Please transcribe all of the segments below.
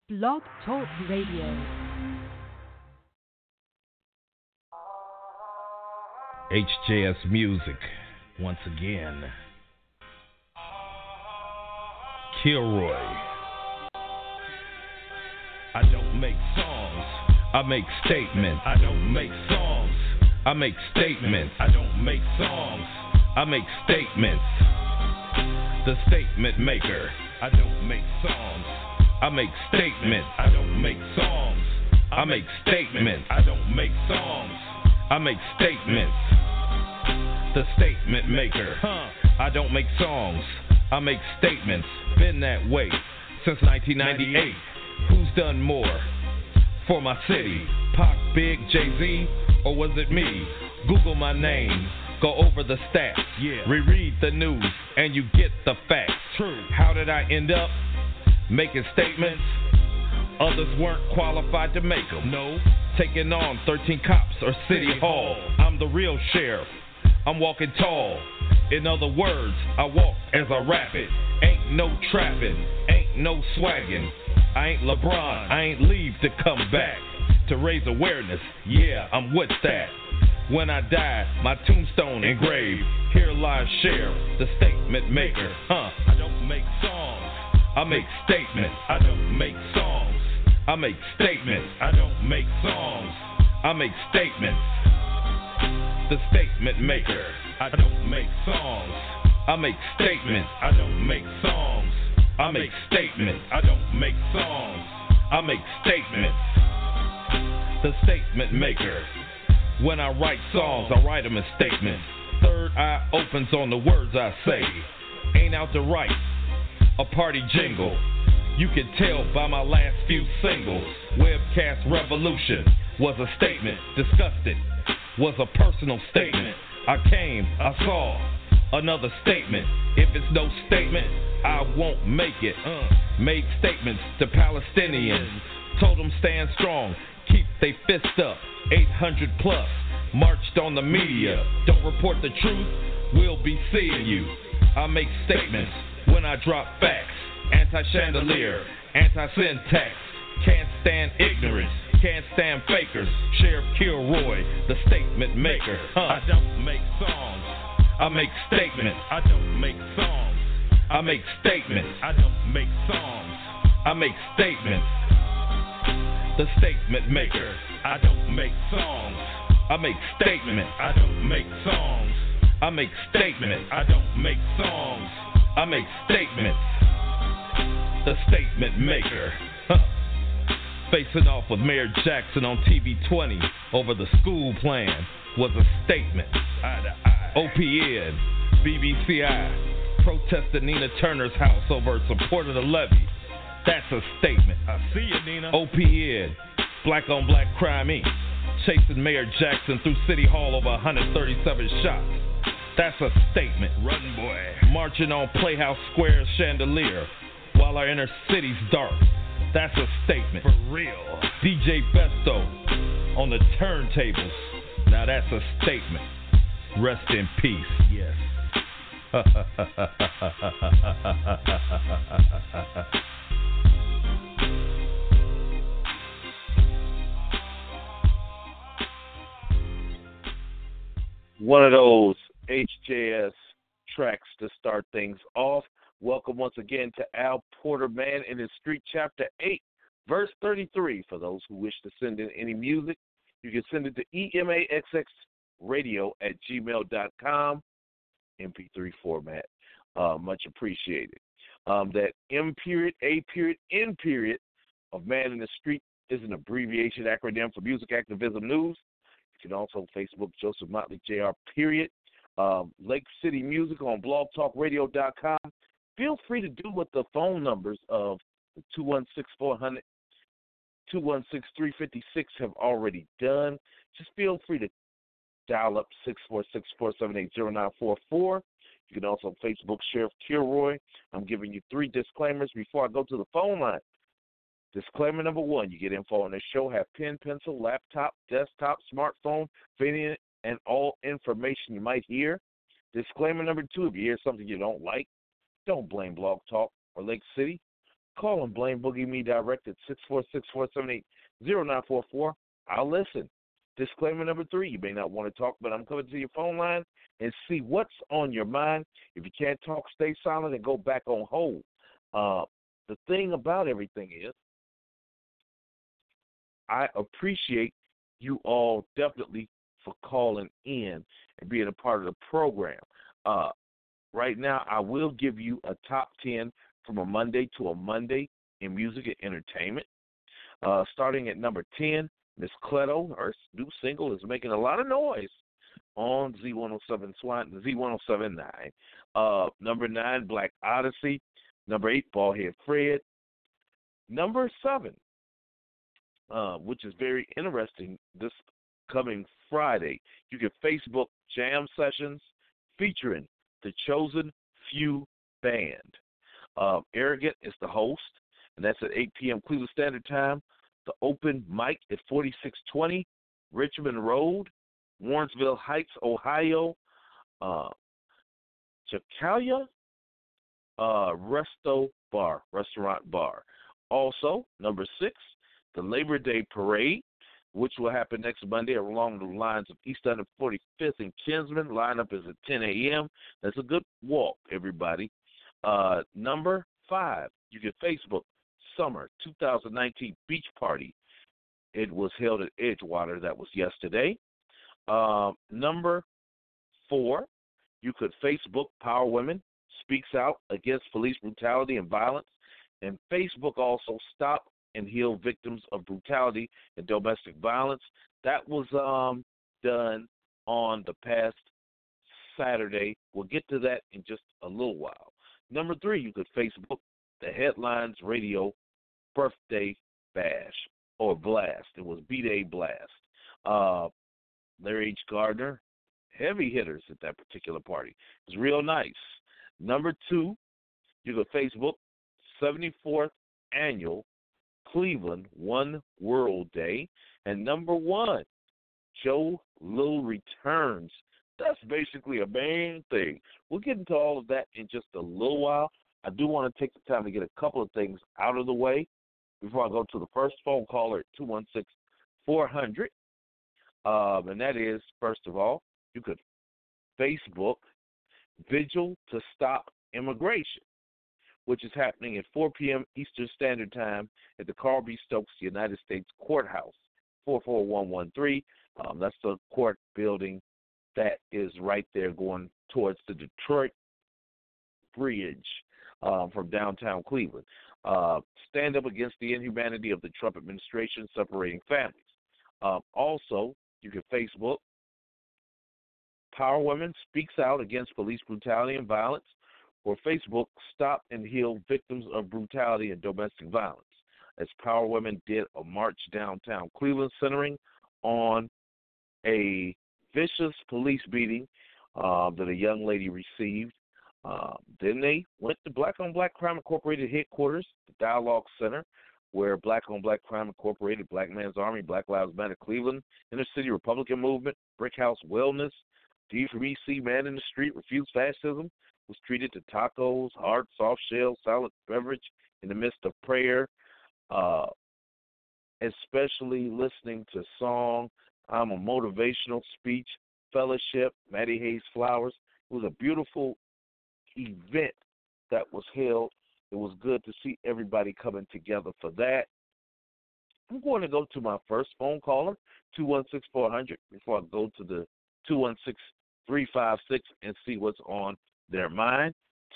Blog Talk Radio. HJS Music, once again. Kilroy. I don't make songs, I make statements. I don't make songs, I make statements. I don't make songs, I make statements. The statement maker. I don't make songs, I make statements. I don't make songs, I make statements. I don't make songs, I make statements. The statement maker. I don't make songs, I make statements. Been that way since 1998. Who's done more for my city? Pac, Big, Jay-Z, or was it me? Google my name, go over the stats, reread the news, and you get the facts. True. How did I end up making statements? Others weren't qualified to make them. No. Taking on 13 cops or City Hall. I'm the real sheriff, I'm walking tall. In other words, I walk as I rap it. Ain't no trapping, ain't no swagging. I ain't LeBron, I ain't leave to come back. To raise awareness, yeah, I'm with that. When I die, my tombstone engraved. Here lies Sheriff, the statement maker. I don't make songs, I make statements. I don't make songs, I make statements. I don't make songs, I make statements. The statement maker. I don't make songs, I make statements. I don't make songs, I make statements. I don't make songs, I make statements. The statement maker. When I write songs, I write them as statements. Third eye opens on the words I say. Ain't out to write a party jingle. You can tell by my last few singles. Webcast Revolution was a statement. Disgusted was a personal statement. I came, I saw another statement. If it's no statement, I won't make it. Made statements to Palestinians. Told them stand strong, keep they fist up. 800 plus marched on the media. Don't report the truth, we'll be seeing you. I make statements when I drop facts. Anti-chandelier, anti-syntax. Can't stand ignorance, can't stand fakers. Sheriff Kilroy, the statement maker. I don't make songs, I make statements. I don't make songs, I make statements. I don't make songs, I make statements. The statement maker. I don't make songs, I make statements. I don't make songs, I make statements. I don't make songs, I make statements. The statement maker. Facing off with Mayor Jackson on TV 20 over the school plan was a statement. OPN, BBCI protested Nina Turner's house over her support of the levy. That's a statement. I see you, Nina. OPN, Black on Black Crime Inc. chasing Mayor Jackson through City Hall over 137 shots. That's a statement. Run, boy. Marching on Playhouse Square chandelier while our inner city's dark. That's a statement. For real. DJ Besto on the turntables. Now that's a statement. Rest in peace. Yes. One of those HJS tracks to start things off. Welcome once again to Al Porter, Man in the Street, Chapter 8, Verse 33. For those who wish to send in any music, you can send it to emaxxradio@gmail.com, MP3 format. Much appreciated. That M period, A period, N period of Man in the Street is an abbreviation acronym for Music Activism News. You can also Facebook Joseph Motley Jr. period. Lake City Music on blogtalkradio.com. Feel free to do what the phone numbers of 216-400, 216-356 have already done. Just feel free to dial up 646-478-0944. You can also Facebook Sheriff Kilroy. I'm giving you 3 disclaimers before I go to the phone line. Disclaimer number 1, you get info on this show, have pen, pencil, laptop, desktop, smartphone, video, and all information you might hear. Disclaimer number 2, if you hear something you don't like, don't blame Blog Talk or Lake City. call and blame Boogie Me direct at 646-478-0944. I'll listen. Disclaimer number 3, you may not want to talk, but I'm coming to your phone line and see what's on your mind. If you can't talk, stay silent and go back on hold. The thing about everything is, I appreciate you all definitely for calling in and being a part of the program. Right now, I will give you a top 10 from a Monday to a Monday in music and entertainment. Starting at number 10, Miss Cleto, her new single is making a lot of noise on Z107.9. Number 9, Black Odyssey. Number 8, Ballhead Fred. Number 7, which is very interesting, this coming Friday, you get Facebook Jam Sessions featuring the Chosen Few Band. Arrogant is the host, and that's at 8 p.m. Cleveland Standard Time. The open mic at 4620 Richmond Road, Warrensville Heights, Ohio. Chakalia Restaurant Bar. Also, number 6, the Labor Day Parade, which will happen next Monday along the lines of East 145th and Kinsman. Lineup is at 10 a.m. That's a good walk, everybody. Number 5, you can Facebook Summer 2019 Beach Party. It was held at Edgewater. That was yesterday. Number 4, you could Facebook Power Women Speaks Out Against Police Brutality and Violence. And Facebook also Stop and Heal Victims of Brutality and Domestic Violence. That was done on the past Saturday. We'll get to that in just a little while. Number 3, you could Facebook the Headlines Radio Birthday Bash or Blast. It was B-Day Blast. Larry H. Gardner, heavy hitters at that particular party. It was real nice. Number 2, you could Facebook 74th Annual Cleveland One World Day. And number 1, Joe Little returns. That's basically a main thing. We'll get into all of that in just a little while. I do want to take the time to get a couple of things out of the way before I go to the first phone caller at 216-400. And that is, first of all, you could Facebook Vigil to Stop Immigration, which is happening at 4 p.m. Eastern Standard Time at the Carl B. Stokes United States Courthouse, 44113. That's the court building that is right there going towards the Detroit Bridge from downtown Cleveland. Stand up against the inhumanity of the Trump administration separating families. Also, you can Facebook Power Women Speaks Out Against Police Brutality and Violence, or Facebook Stop and Heal Victims of Brutality and Domestic Violence, as Power Women did a march downtown Cleveland centering on a vicious police beating that a young lady received. Then they went to Black on Black Crime Incorporated headquarters, the Dialogue Center, where Black on Black Crime Incorporated, Black Man's Army, Black Lives Matter Cleveland, Inner City Republican Movement, Brick House Wellness, D4BC Man in the Street, Refuse Fascism, was treated to tacos, hard, soft shell, solid beverage in the midst of prayer, especially listening to song, I'm a motivational speech, fellowship, Maddie Hayes Flowers. It was a beautiful event that was held. It was good to see everybody coming together for that. I'm going to go to my first phone caller, 216-400, before I go to the 216-356 and see what's on their mind.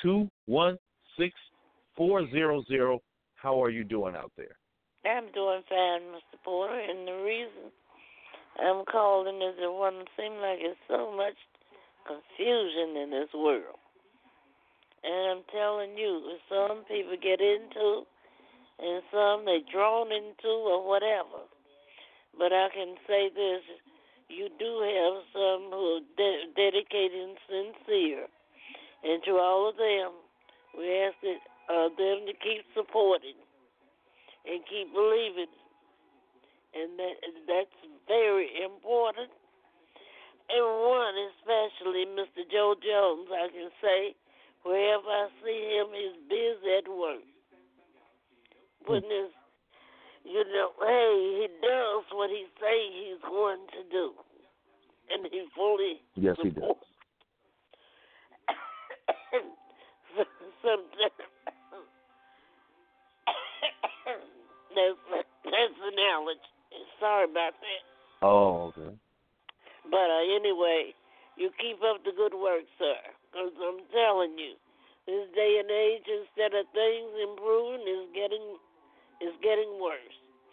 216-400. How are you doing out there? I'm doing fine, Mr. Porter, and the reason I'm calling is it doesn't seem like there's so much confusion in this world. And I'm telling you, some people get into, and some they drawn into, or whatever. But I can say this, you do have some who are dedicated and sincere. And to all of them, we ask them to keep supporting and keep believing. And that's very important. And one, especially Mr. Joe Jones, I can say, wherever I see him, he's busy at work. putting his, hey, he does what he say he's going to do, and he fully Yes, he does. Sometimes that's an allergy. Sorry about that. Oh, okay. But anyway, you keep up the good work, sir. Because I'm telling you, this day and age, instead of things improving, is getting worse.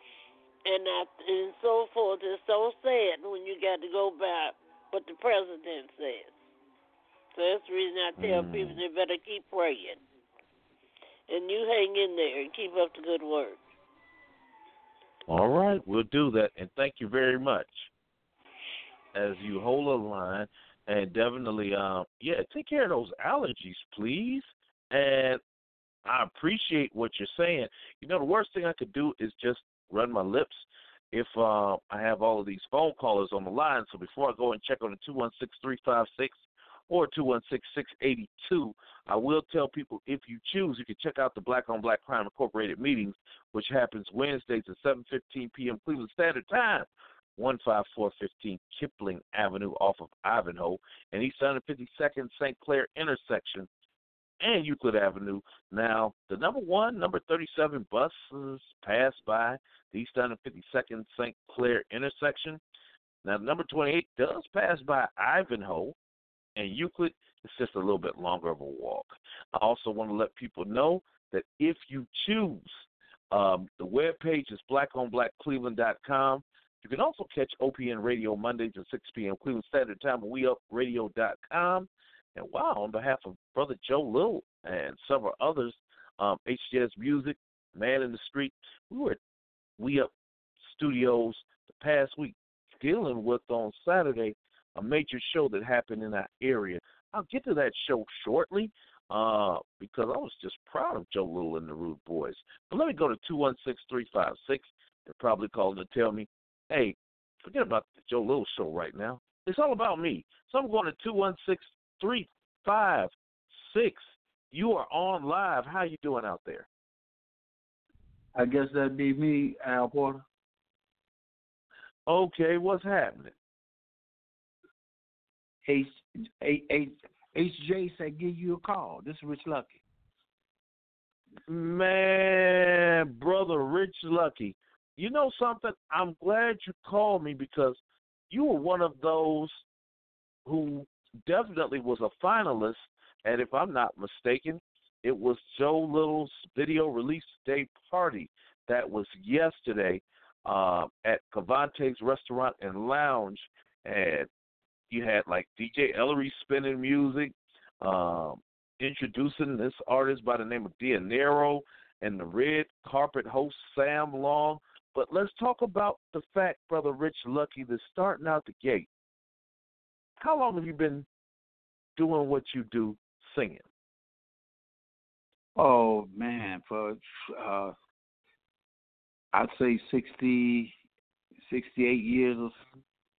And so forth. It's so sad when you got to go by what the president says. So that's the reason I tell people they better keep praying. And you hang in there and keep up the good work. All right, we'll do that. And thank you very much. As you hold a line, and definitely, take care of those allergies, please. And I appreciate what you're saying. The worst thing I could do is just run my lips if I have all of these phone callers on the line. So before I go and check on the 216-356 or 216-682, I will tell people, if you choose, you can check out the Black on Black Crime Incorporated meetings, which happens Wednesdays at 7:15 p.m. Cleveland Standard Time, 15415 Kipling Avenue off of Ivanhoe and East 152nd St. Clair intersection and Euclid Avenue. Now, the number 37 buses pass by the East 152nd St. Clair intersection. Now, the number 28 does pass by Ivanhoe and Euclid. It's just a little bit longer of a walk. I also want to let people know that if you choose, the webpage is blackonblackcleveland.com. You can also catch OPN Radio Mondays at 6 p.m. Cleveland Standard Time at WeUpRadio.com. And wow, on behalf of Brother Joe Little and several others, HJS Music, Man in the Street, we were at We Up Studios the past week dealing with, on Saturday, a major show that happened in our area. I'll get to that show shortly because I was just proud of Joe Little and the Rude Boys. But let me go to 216-356. They're probably calling to tell me, hey, forget about the Joe Little show right now. It's all about me. So I'm going to 216-356. You are on live. How you doing out there? I guess that'd be me, Al Porter. Okay, what's happening? HJ said give you a call. This is Rich Lucky. Man, Brother Rich Lucky. You know something? I'm glad you called me because you were one of those who definitely was a finalist. And if I'm not mistaken, it was Joe Little's video release day party that was yesterday at Cavante's Restaurant and Lounge. And you had like DJ Ellery spinning music, introducing this artist by the name of Dianero, and the red carpet host Sam Long. But let's talk about the fact, Brother Rich Lucky, that starting out the gate, how long have you been doing what you do, singing? Oh, man, for I'd say 68 years or so.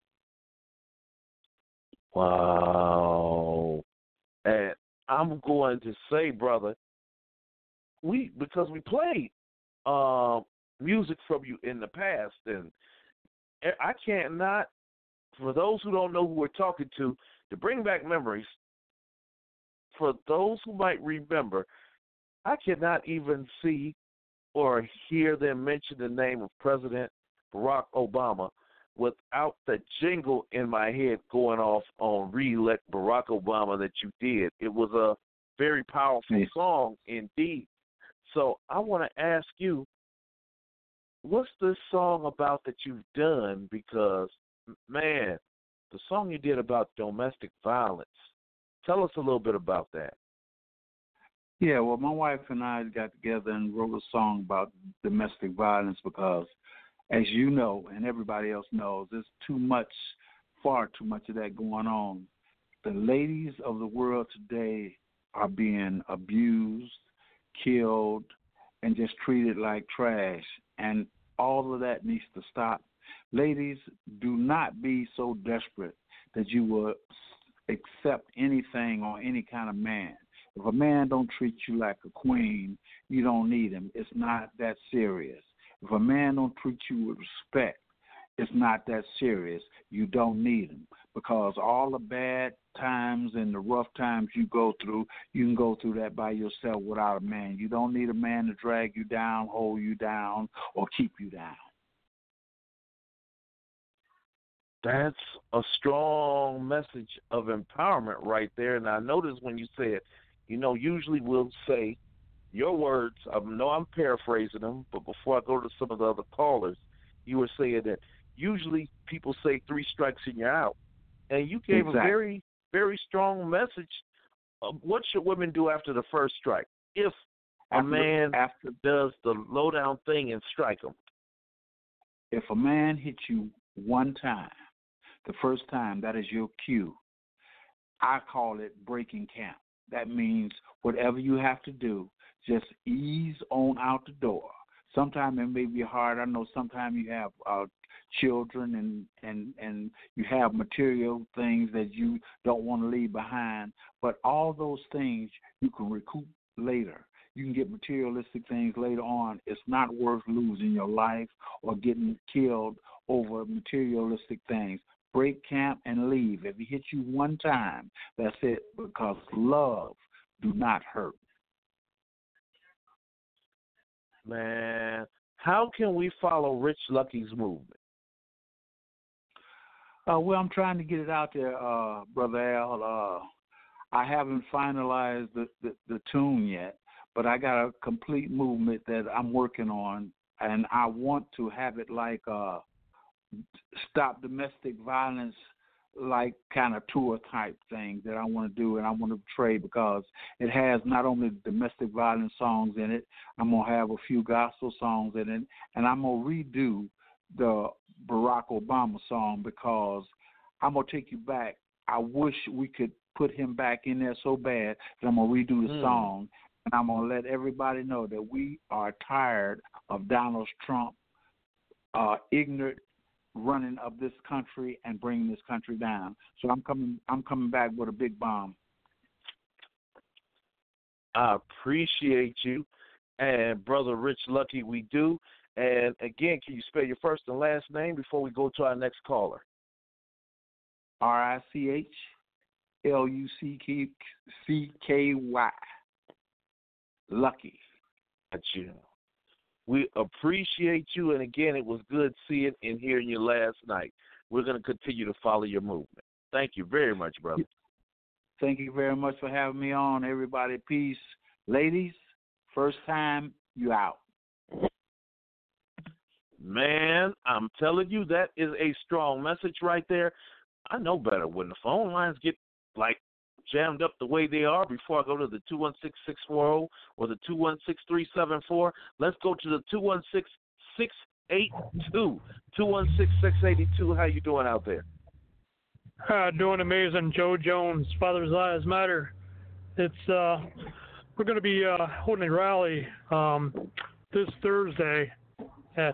Wow. And I'm going to say, brother, because we played music from you in the past, and I can't not, for those who don't know who we're talking to bring back memories, for those who might remember, I cannot even see or hear them mention the name of President Barack Obama without the jingle in my head going off on Re-Elect Barack Obama that you did. It was a very powerful song indeed. So I want to ask you, what's this song about that you've done? Because, man, the song you did about domestic violence, tell us a little bit about that. Yeah, well, my wife and I got together and wrote a song about domestic violence because, as you know, and everybody else knows, there's far too much of that going on. The ladies of the world today are being abused, killed, and just treated like trash. And all of that needs to stop. Ladies, do not be so desperate that you will accept anything or any kind of man. If a man don't treat you like a queen, you don't need him. It's not that serious. If a man don't treat you with respect, it's not that serious. You don't need him, because all the bad times and the rough times you go through, you can go through that by yourself without a man. You don't need a man to drag you down, hold you down, or keep you down. That's a strong message of empowerment right there. And I noticed when you said, usually we'll say your words. I know I'm paraphrasing them, but before I go to some of the other callers, you were saying that usually people say 3 strikes and you're out. And you gave a very, very strong message of what should women do after the first strike if a man does the low-down thing and strike him. If a man hits you one time, the first time, that is your cue. I call it breaking camp. That means whatever you have to do, just ease on out the door. Sometimes it may be hard. I know sometimes you have children and you have material things that you don't want to leave behind, but all those things you can recoup later. You can get materialistic things later on. It's not worth losing your life or getting killed over materialistic things. Break camp and leave. If he hits you one time, that's it, because love do not hurt. Man, how can we follow Rich Lucky's movement? Well, I'm trying to get it out there, Brother Al. I haven't finalized the tune yet, but I got a complete movement that I'm working on, and I want to have it like Stop Domestic Violence, like kind of tour type thing that I want to do, and I want to portray, because it has not only domestic violence songs in it, I'm going to have a few gospel songs in it, and I'm going to redo the Barack Obama song, because I'm going to take you back. I wish we could put him back in there so bad that I'm going to redo the song, and I'm going to let everybody know that we are tired of Donald Trump ignorant running of this country and bringing this country down. So I'm coming back with a big bomb. I appreciate you, and Brother Rich Lucky, we do. And again, can you spell your first and last name before we go to our next caller? RICHLUCKY. Lucky. Got you. We appreciate you, and again, it was good seeing and hearing you last night. We're going to continue to follow your movement. Thank you very much, brother. Thank you very much for having me on. Everybody, peace. Ladies, first time, you out. Man, I'm telling you, that is a strong message right there. I know better when the phone lines get, jammed up the way they are before I go to the 216-640 or the 216-374. Let's go to the 216-682. 216-682. How you doing out there? Doing amazing. Joe Jones, Father's Lives Matter. It's we're going to be holding a rally this Thursday at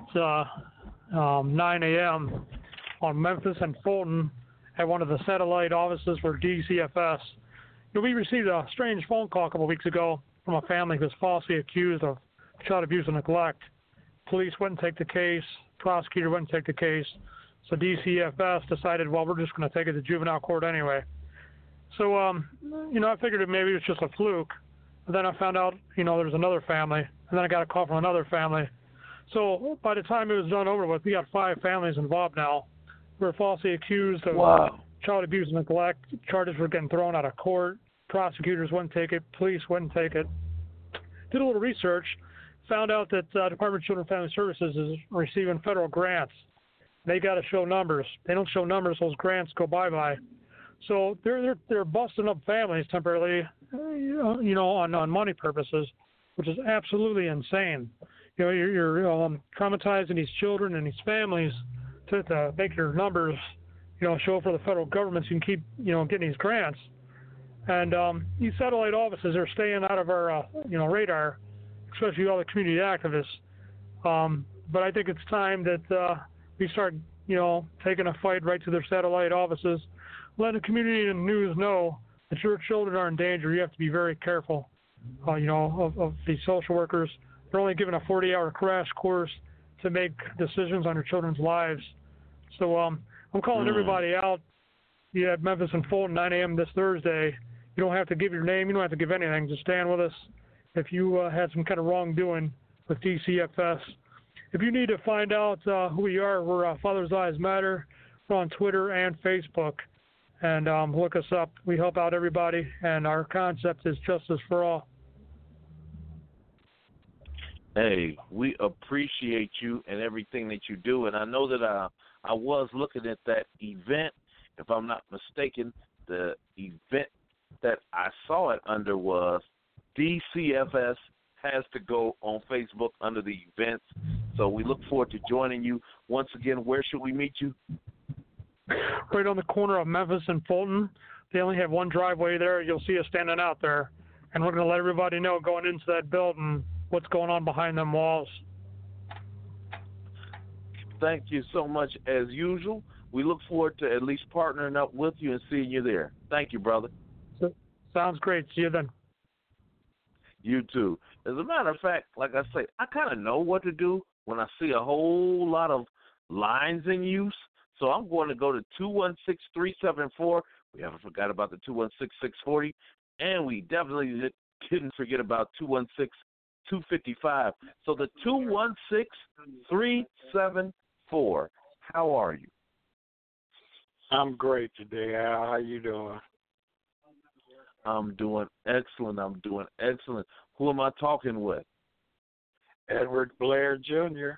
9 a.m. on Memphis and Fulton at one of the satellite offices for DCFS. We received a strange phone call a couple of weeks ago from a family who was falsely accused of child abuse and neglect. Police wouldn't take the case. Prosecutor wouldn't take the case. So DCFS decided, well, we're just going to take it to juvenile court anyway. So, I figured that maybe it was just a fluke. But then I found out, there was another family. And then I got a call from another family. So by the time it was done over with, we got 5 families involved now. We're falsely accused of child abuse and neglect. Charges were getting thrown out of court. Prosecutors wouldn't take it. Police wouldn't take it. Did a little research. Found out that Department of Children and Family Services is receiving federal grants. They got to show numbers. They don't show numbers, those grants go bye-bye. So they're busting up families temporarily, on money purposes, which is absolutely insane. You're traumatizing these children and these families to make your numbers, show for the federal government so you can keep, getting these grants. And these satellite offices are staying out of our, radar, especially all the community activists. But I think it's time that we start, taking a fight right to their satellite offices, letting the community and news know that your children are in danger, you have to be very careful, of the social workers. They're only given a 40-hour crash course to make decisions on your children's lives. So I'm calling everybody out. You at Memphis and Fulton, 9 a.m. this Thursday. You don't have to give your name. You don't have to give anything. Just stand with us if you had some kind of wrongdoing with DCFS. If you need to find out who we are, we're Father's Lives Matter. We're on Twitter and Facebook. And look us up. We help out everybody, and our concept is justice for all. Hey, we appreciate you and everything that you do. And I know that I was looking at that event. If I'm not mistaken, the event that I saw it under was DCFS has to go on Facebook under the events. So we look forward to joining you. Once again, where should we meet you? Right on the corner of Memphis and Fulton. They only have one driveway there. You'll see us standing out there. And we're going to let everybody know going into that building what's going on behind them walls. Thank you so much as usual. We look forward to at least partnering up with you and seeing you there. Thank you, brother. Sounds great. See you then. You too. As a matter of fact, like I say, I kind of know what to do when I see a whole lot of lines in use. So I'm going to go to 216-374. We haven't forgot about the 216-640. And we definitely didn't forget about 216-255. So the 216-374. How are you? I'm great today, Al. How you doing? I'm doing excellent. Who am I talking with? Edward Blair Jr.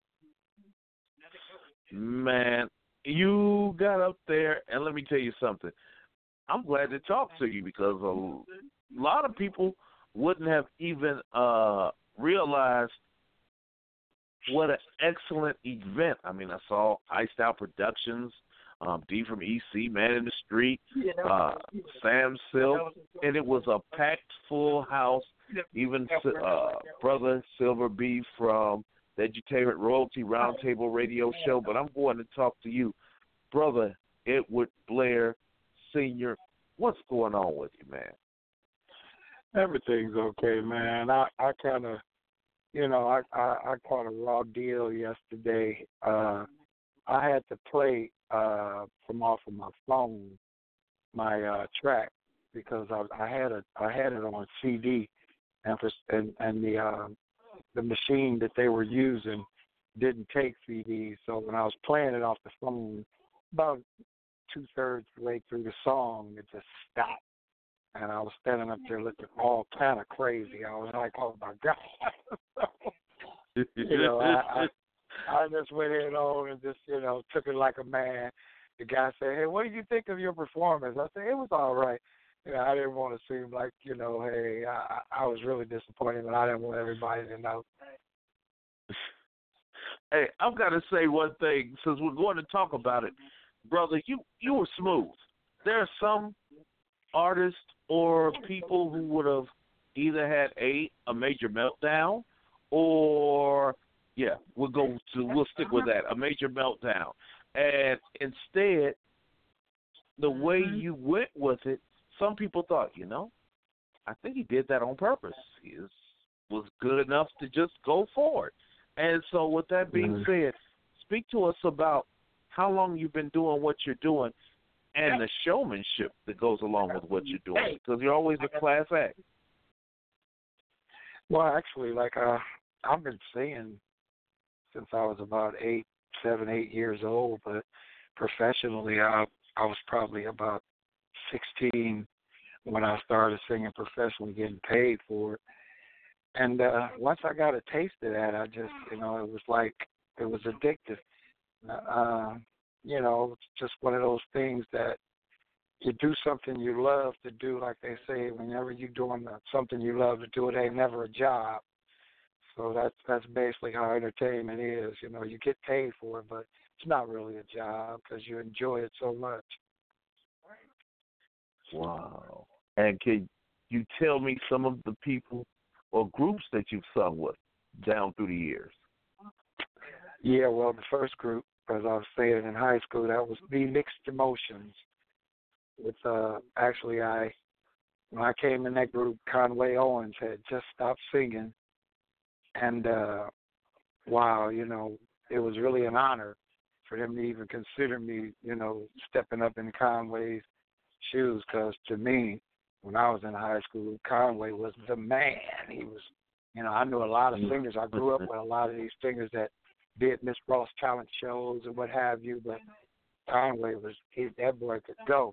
Man, you got up there, and let me tell you something. I'm glad to talk to you because a lot of people wouldn't have even realized what an excellent event. I mean, I saw Iced Out Productions, D from EC, Man in the Street, Sam Silk, and it was a packed full house. Even Brother Silver B from the Edutainment Royalty Roundtable Radio Show. But I'm going to talk to you, Brother Edward Blair Sr. What's going on with you, man? Everything's okay, man. I kind of, I caught a raw deal yesterday. I had to play from off of my phone my track because I had it on CD, and the machine that they were using didn't take CDs. So when I was playing it off the phone, about 2/3 the way through the song, it just stopped. And I was standing up there looking all kind of crazy. I was like, oh, my God. I just went in on and just, took it like a man. The guy said, hey, what did you think of your performance? I said, it was all right. I didn't want to seem like, hey, I was really disappointed, but I didn't want everybody to know. Hey, I've got to say one thing, since we're going to talk about it. Brother, you were smooth. There are some artists or people who would have either had a major meltdown or, we'll stick with that, a major meltdown. And instead, the way you went with it, some people thought, I think he did that on purpose. He was good enough to just go forward. And so with that being said, speak to us about how long you've been doing what you're doing and the showmanship that goes along with what you're doing, because you're always a class act. Well, actually, I've been singing since I was about 7, 8 years old, but professionally, I was probably about 16 when I started singing professionally, getting paid for it. And once I got a taste of that, I just, it was addictive. It's just one of those things that you do something you love to do. Like they say, whenever you're doing something you love to do, it ain't never a job. So that's basically how entertainment is. You get paid for it, but it's not really a job because you enjoy it so much. Wow. And can you tell me some of the people or groups that you've sung with down through the years? Yeah, well, the first group, as I was saying in high school, that was the Mixed Emotions. With actually, I when I came in that group, Conway Owens had just stopped singing, and wow, it was really an honor for them to even consider me, stepping up in Conway's shoes, because to me, when I was in high school, Conway was the man. He was, I knew a lot of singers. I grew up with a lot of these singers that did Miss Ross talent shows and what have you, but Conway that boy could go.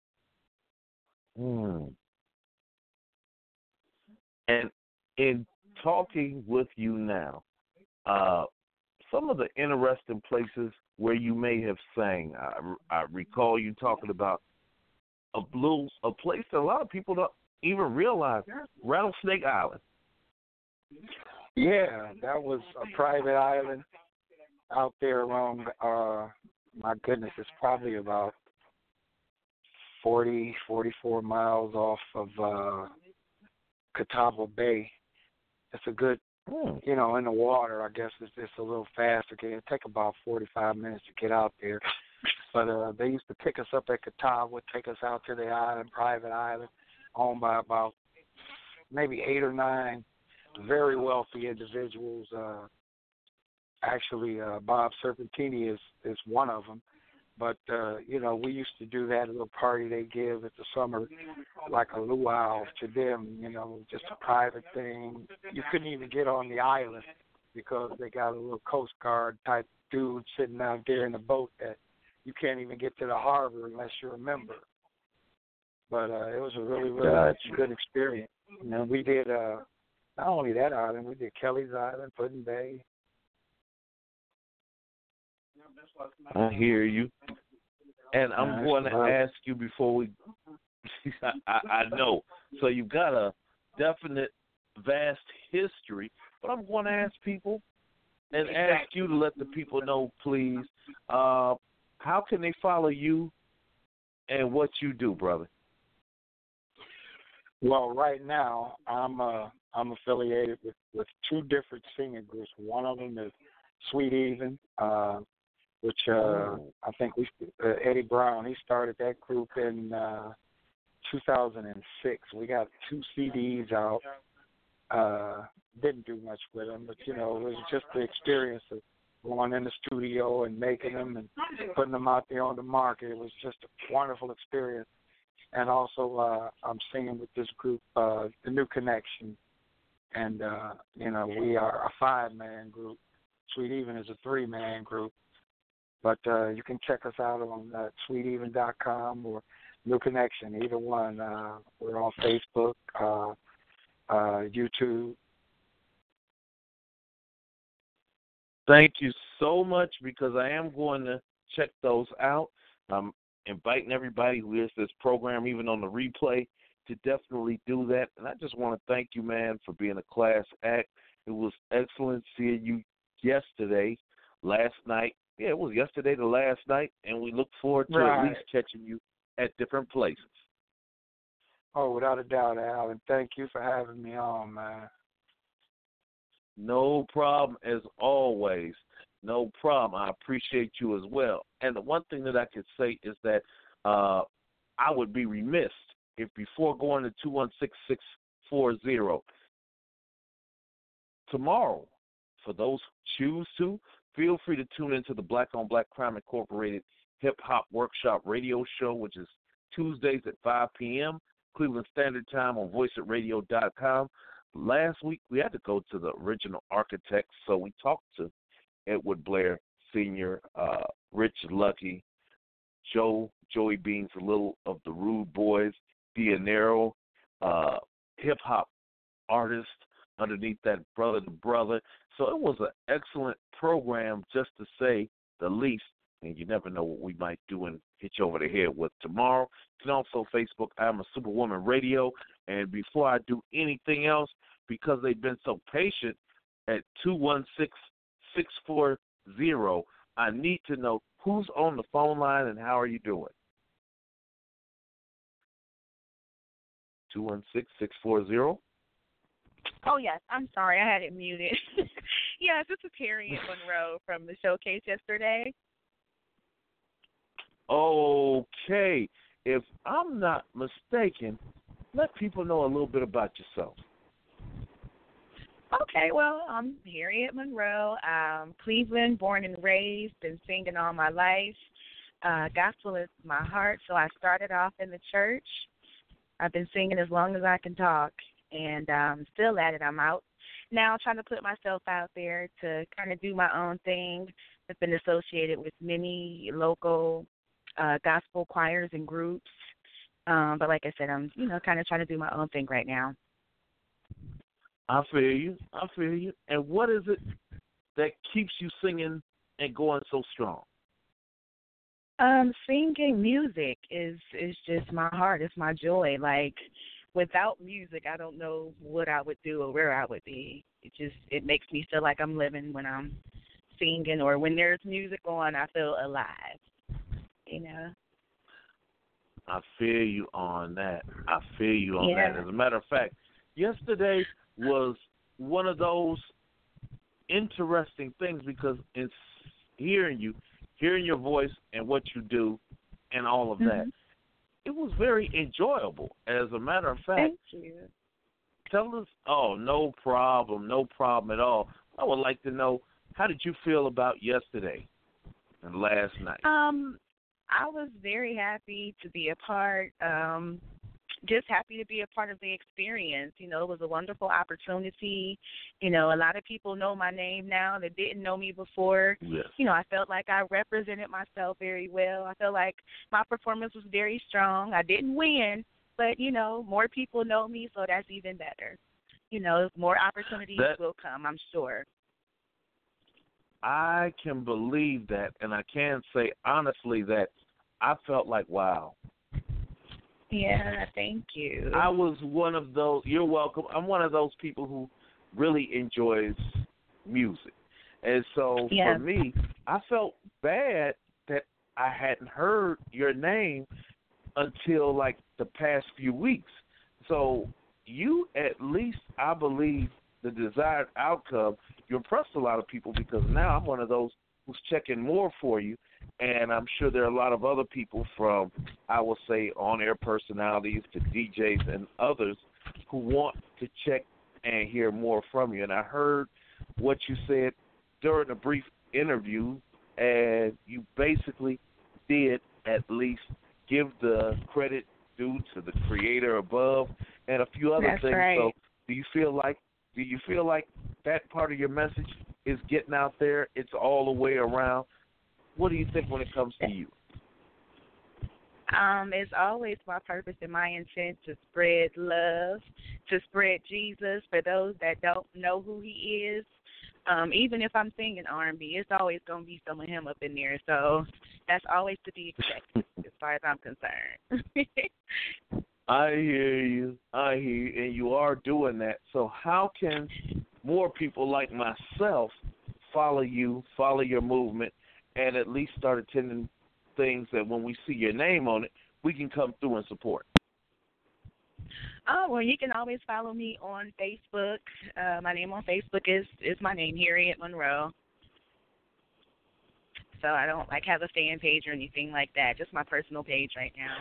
And in talking with you now, some of the interesting places where you may have sang, I recall you talking about a place that a lot of people don't even realize, Rattlesnake Island. Yeah, that was a private island out there around, my goodness, it's probably about 44 miles off of Catawba Bay. It's a good, in the water, I guess it's a little faster. It'll take about 45 minutes to get out there. But they used to pick us up at Catawba, take us out to the island, private island, owned by about maybe 8 or 9 very wealthy individuals. Actually, Bob Serpentini is one of them. But, we used to do that little party they give at the summer, like a luau to them, just a private thing. You couldn't even get on the island because they got a little Coast Guard type dude sitting out there in the boat that you can't even get to the harbor unless you're a member. But it was a really, really good experience. We did not only that island, we did Kelly's Island, Pudding Bay. I hear you. And I'm going to ask you before we I know. So you've got a definite vast history, but I'm going to ask people and ask you to let the people know, please, how can they follow you and what you do, brother? Well, right now I'm affiliated with 2 different singing groups. One of them is Sweet Even, which I think Eddie Brown, he started that group in 2006. We got 2 CDs out. Didn't do much with them, but, it was just the experience of going in the studio and making them and putting them out there on the market. It was just a wonderful experience. And also I'm singing with this group, The New Connection. And, we are a 5-man group. Sweet Even is a 3-man group. But you can check us out on sweeteven.com or New Connection, either one. We're on Facebook, YouTube. Thank you so much, because I am going to check those out. I'm inviting everybody who hears this program, even on the replay, to definitely do that. And I just want to thank you, man, for being a class act. It was excellent seeing you last night. Yeah, it was yesterday to last night, and we look forward to at least catching you at different places. Oh, without a doubt, Al, and thank you for having me on, man. No problem, as always. No problem. I appreciate you as well. And the one thing that I could say is that I would be remiss if before going to 216-640 tomorrow, for those who choose to, feel free to tune into the Black on Black Crime Incorporated Hip Hop Workshop radio show, which is Tuesdays at 5 p.m. Cleveland Standard Time on voiceitradio.com. Last week, we had to go to the original architects, so we talked to Edward Blair Sr., Rich Lucky, Joey Beans, a little of the Rude Boys, Dionero, hip-hop artist underneath that Brother to Brother. So it was an excellent program, just to say the least, and you never know what we might do and hit you over the head with tomorrow. You can also Facebook I'm a Superwoman Radio. And before I do anything else, because they've been so patient, at 216-640, I need to know who's on the phone line and how are you doing? 216-640. Oh, yes. I'm sorry. I had it muted. Yes, this is Harriet Monroe from the showcase yesterday. Okay. If I'm not mistaken, let people know a little bit about yourself. Okay, well, I'm Harriet Monroe, Cleveland, born and raised, been singing all my life. Gospel is my heart, so I started off in the church. I've been singing as long as I can talk, and still at it. I'm out now trying to put myself out there to kind of do my own thing. I've been associated with many local gospel choirs and groups, but like I said, I'm kind of trying to do my own thing right now. I feel you. And what is it that keeps you singing and going so strong? Singing music is just my heart. It's my joy. Like, without music, I don't know what I would do or where I would be. It makes me feel like I'm living when I'm singing, or when there's music on, I feel alive. I feel you on that. As a matter of fact, yesterday was one of those interesting things because it's hearing your voice and what you do and all of that. It was very enjoyable. As a matter of fact, thank you. Tell us. Oh, no problem at all. I would like to know, how did you feel about yesterday and last night? I was very happy to be a part. Just happy to be a part of the experience. It was a wonderful opportunity. A lot of people know my name now that didn't know me before. Yes. I felt like I represented myself very well. I felt like my performance was very strong. I didn't win, but, more people know me, so that's even better. More opportunities will come, I'm sure. I can believe that, and I can say honestly that I felt like, wow. Yeah, thank you. I was one of those. You're welcome. I'm one of those people who really enjoys music. And so for me, I felt bad that I hadn't heard your name until like the past few weeks. So you, at least, I believe, the desired outcome, you impressed a lot of people because now I'm one of those who's checking more for you. And I'm sure there are a lot of other people from, I will say, on-air personalities to DJs and others who want to check and hear more from you. And I heard what you said during a brief interview, and you basically did at least give the credit due to the creator above and a few other That's things. right. So do you feel like that part of your message is getting out there? It's all the way around. What do you think when it comes to you? It's always my purpose and my intent to spread love, to spread Jesus for those that don't know who he is. Even if I'm singing R&B, it's always going to be some of him up in there. So that's always to be expected as far as I'm concerned. I hear you, and you are doing that. So how can more people like myself follow you, follow your movement, and at least start attending things that when we see your name on it, we can come through and support? Oh, well, you can always follow me on Facebook. My name on Facebook is my name, Harriet Monroe. So I don't have a fan page or anything like that, just my personal page right now.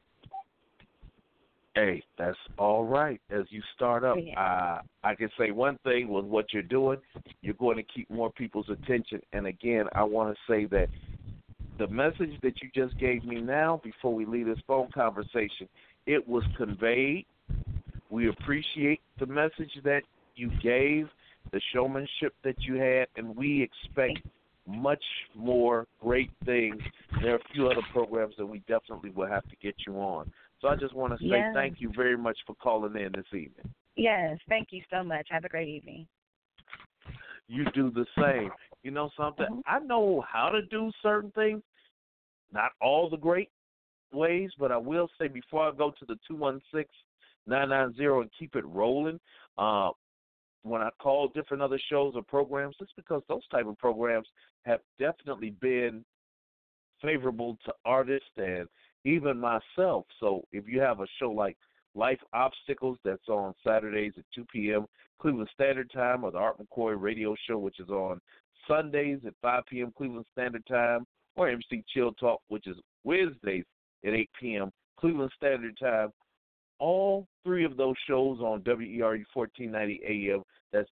Hey, that's all right. As you start up, I can say one thing with what you're doing, you're going to keep more people's attention. And again, I want to say that the message that you just gave me now, before we leave this phone conversation, it was conveyed. We appreciate the message that you gave, the showmanship that you had, and we expect much more great things. There are a few other programs that we definitely will have to get you on. So I just want to say thank you very much for calling in this evening. Yes, thank you so much. Have a great evening. You do the same. You know something? I know how to do certain things, not all the great ways, but I will say before I go to the 216-990 and keep it rolling, when I call different other shows or programs, it's because those type of programs have definitely been favorable to artists and even myself. So if you have a show like Life Obstacles that's on Saturdays at 2 p.m. Cleveland Standard Time, or the Art McCoy Radio Show, which is on Sundays at 5 p.m. Cleveland Standard Time, or MC Chill Talk, which is Wednesdays at 8 p.m. Cleveland Standard Time, all 3 of those shows on WERU 1490 AM. That's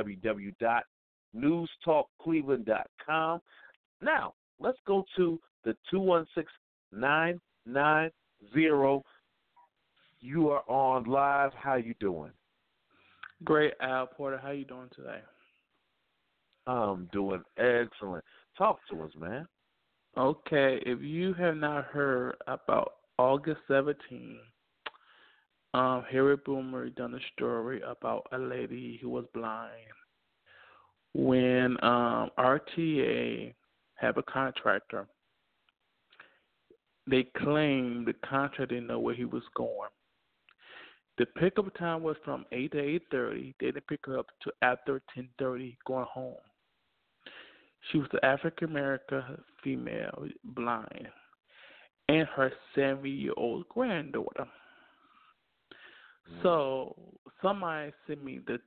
www.newstalkcleveland.com. Now, let's go to the 216-990. You are on live. How you doing? Great, Al Porter. How you doing today? I'm doing excellent. Talk to us, man. Okay, if you have not heard about August 17th, Harry Boomer done a story about a lady who was blind. When RTA have a contractor, they claimed the contractor didn't know where he was going. The pickup time was from 8 to 8:30. They didn't pick her up to after 10:30 going home. She was an African-American female, blind, and her 7-year-old granddaughter. So somebody sent me the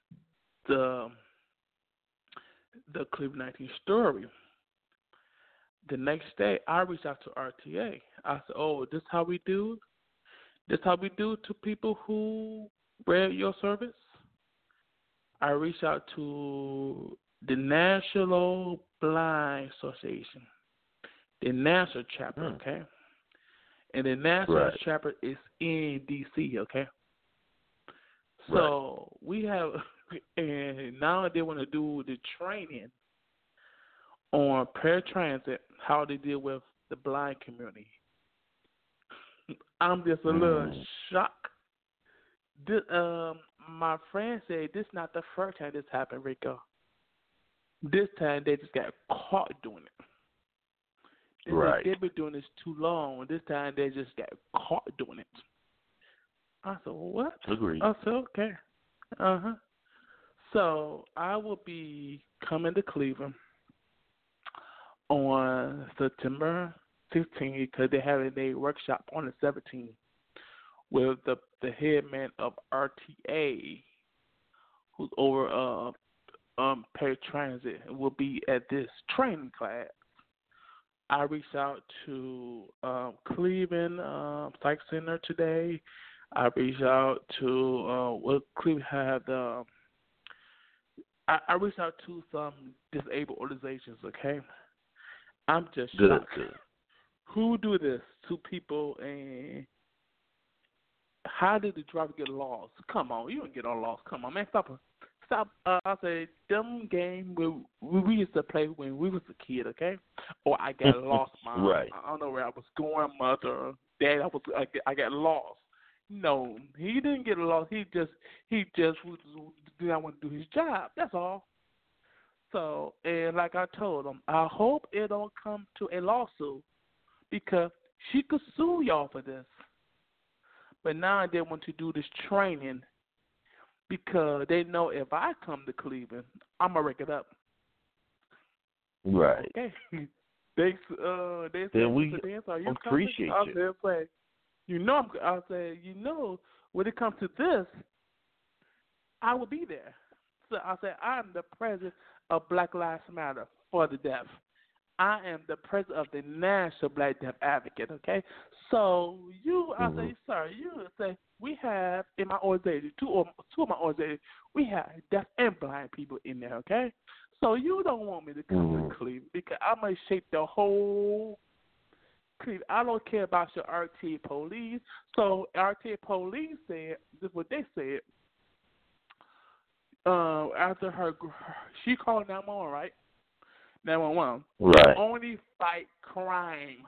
Cleveland 19 story. The next day, I reached out to RTA. I said, "Oh, this how we do? This how we do to people who read your service?" I reached out to the National Blind Association, the national chapter, okay? And the national chapter is in D.C., okay? So we have, and now they want to do the training on paratransit, how they deal with the blind community. I'm just a little shocked. This, my friend said this is not the first time this happened, Rico. This time they just got caught doing it. They've been doing this too long. This time they just got caught doing it. I said, what? Agreed. I said, okay. So I will be coming to Cleveland on September 16th because they're having a workshop on the 17th with the head man of RTA, who's over paratransit, will be at this training class. I reached out to Cleveland Psych Center today. I reached out to Cleveland had I reached out to some disabled organizations. Okay, I'm just shocked. Good. Who do this to people, and how did the driver get lost? Come on, you don't get all lost. Come on, man, stop. I said, them game we used to play when we was a kid, okay? Or I got lost, Mom. I don't know where I was going, Mother, Dad. I got lost. No, he didn't get lost. He just did not want to do his job. That's all. So, and like I told him, I hope it don't come to a lawsuit because she could sue y'all for this. But now they want to do this training because they know if I come to Cleveland, I'm gonna wreck it up. Right. Okay. They then we appreciate you. I said, when it comes to this, I will be there. So I said, I'm the president of Black Lives Matter for the deaf. I am the president of the National Black Deaf Advocate, okay? So I say, sir, you say, we have in my organization, two of my organizations, we have deaf and blind people in there, okay? So you don't want me to come to Cleveland because I'm going to shape the whole Cleveland. I don't care about your RTA police. So RTA police said, this is what they said. After she called 911, right? 911. Right. They only fight crime.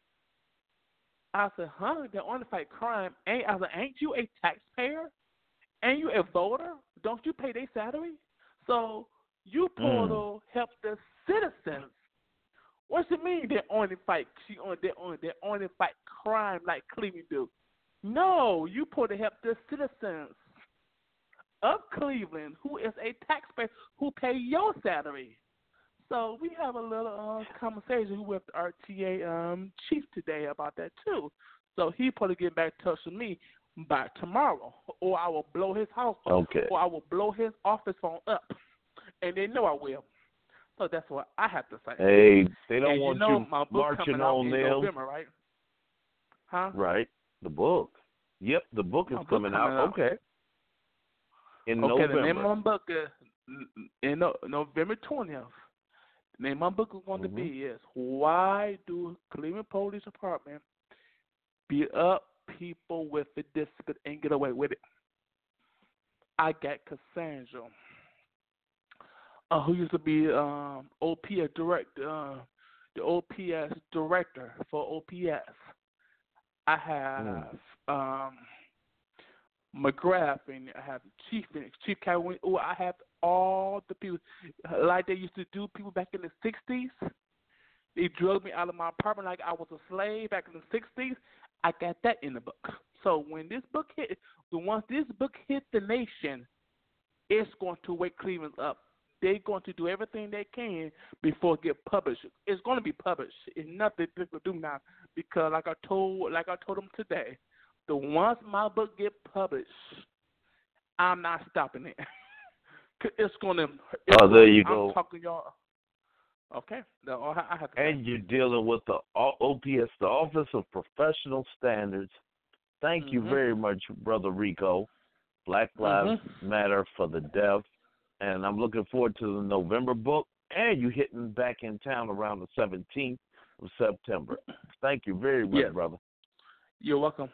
I said, They only fight crime. I said, ain't you a taxpayer? Ain't you a voter? Don't you pay their salary? So you supposed to help the citizens. What's it mean they only fight? They only fight crime like Cleveland do? No, you supposed to help the citizens of Cleveland, who is a taxpayer, who pay your salary. So we have a little conversation with the RTA chief today about that too. So he probably get back in touch with me by tomorrow, or I will blow his house up, or I will blow his office phone up, and they know I will. So that's what I have to say. Hey, they don't and want my book marching coming out on in them. November, right? Huh? Right, the book. Yep, the book is My book coming out. Okay. In Okay, November. the name of my book is in November 20th. The name of my book is going to be is Why Do Cleveland Police Department Beat Up People with a Disability and Get Away with It? I got Cassandra, who used to be OPS director, the OPS director for OPS. I have McGrath, and I have Chief Calvin. Oh, I have all the people like they used to do people back in the 60s. They drugged me out of my apartment like I was a slave back in the 60s. I got that in the book. So when this book once this book hit the nation, it's going to wake Cleveland up. They're going to do everything they can before it get published. It's going to be published. It's nothing they can do now because, like I told them today, once my book get published, I'm not stopping it. It's going to. There you go. I'm talking y'all. Okay. No, I have to. And you're dealing with the OPS, the Office of Professional Standards. Thank you very much, Brother Rico. Black Lives Matter for the Deaf. And I'm looking forward to the November book. And you hitting back in town around the 17th of September. Thank you very much, brother. You're welcome.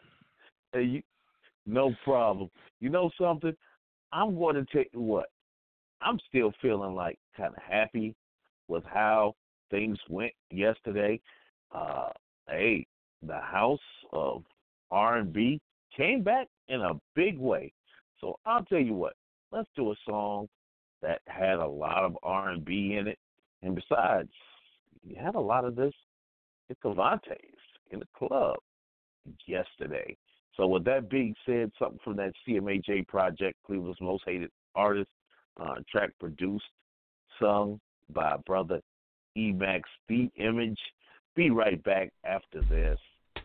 No problem. You know something? I'm going to tell you what. I'm still feeling like kind of happy with how things went yesterday. The House of R&B came back in a big way. So I'll tell you what. Let's do a song that had a lot of R&B in it. And besides, you had a lot of this at Cavante's in the club yesterday. So with that being said, something from that CMHA project, Cleveland's Most Hated Artist, track produced, sung by brother E-Max, The Image. Be right back after this.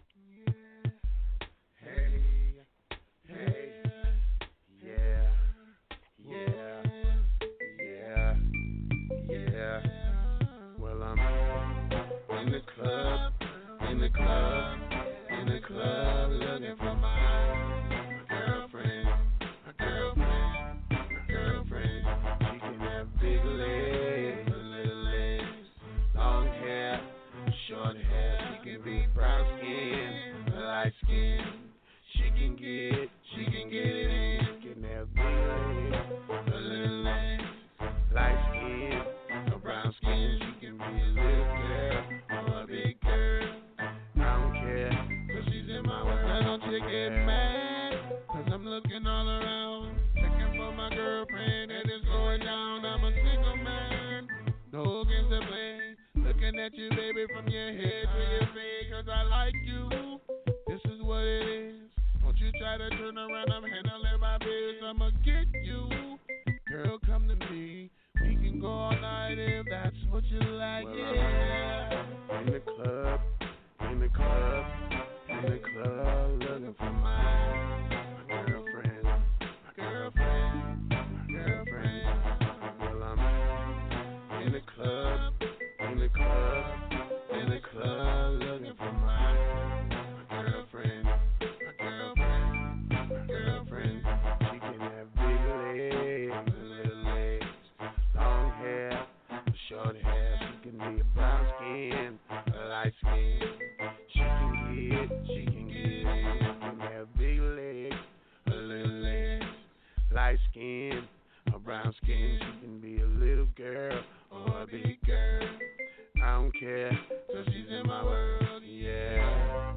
Well, I'm in the club, looking for my girlfriend. She can have big legs, little legs, long hair, short hair. She can be brown skin, light skin. She can get it in. She can have big legs, little legs, light skin, or brown skin. She can be a little girl or a big girl. I don't care, 'cause she's in my world. Now don't you get mad, 'cause I'm looking all around, checking for my girlfriend, and it's going down. I'm a single man, no games to play. Looking at you, baby, from your head to your feet, 'cause I like you. This is what it is. Don't you try to turn around, I'm handling my biz. I'ma get you. Girl, come to me. We can go all night if that's what you like. Well, yeah. I'm in the club, looking for my girlfriend. Well, I'm in the club, looking for my girlfriend. She can have big legs, little legs, long hair, short hair. She can be a brown skin, light skin. She can get it. She can have big legs, little legs, light skin, or brown skin. She can be a little girl or a big girl. I don't care, 'cause she's in my world, yeah.